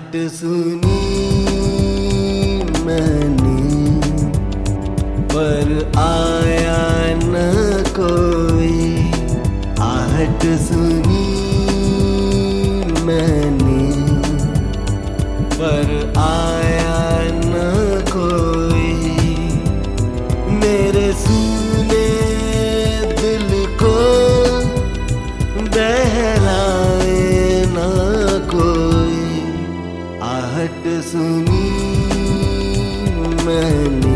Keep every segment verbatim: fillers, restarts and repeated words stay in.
आहट सुनी मैंने पर आया न कोई। आहट सुनी मैंने पर आया न कोई। मेरे सूने दिल को बहलाए न कोई। आहट सुनी मैंने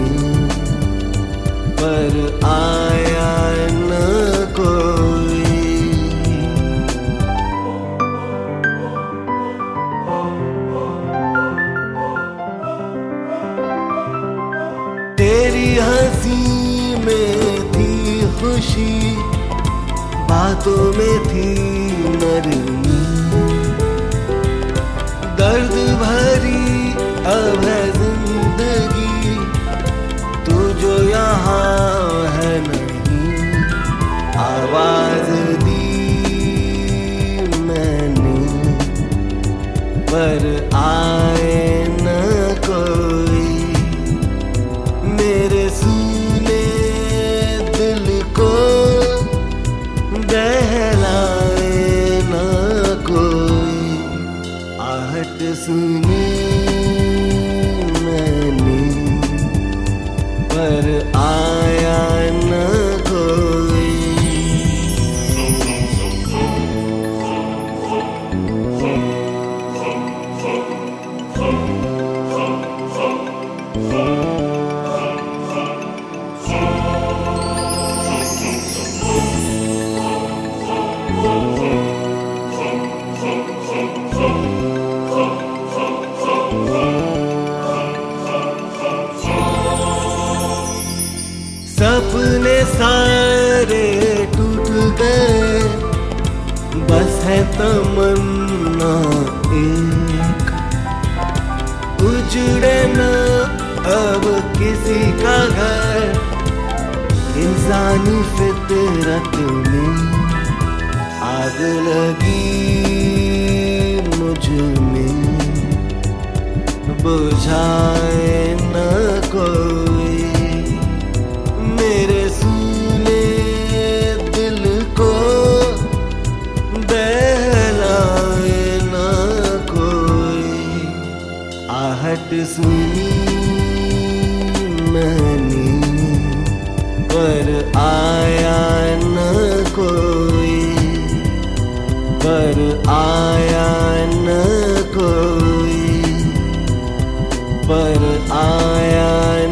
पर आया न कोई। तेरी हंसी में थी खुशी, बातों में थी नरमी। दर्द भरी अब है जिंदगी, तू जो यहाँ है नहीं। आवाज दी मैंने पर आए न कोई। मेरे सूने दिल को बहलाए न कोई। आहट सुनी मैंने पर आया न कोई। सपने सारे टूट गए, बस है तमन्ना एक। उजड़े न अब किसी का घर, इंसानी फितरत में आग लगी मुझ में। बुझाए न कोई। मेरे सूने दिल को बहलाए न कोई। आहट सुनी मैंने पर आया न कोई। पर आया न कोई। पर आया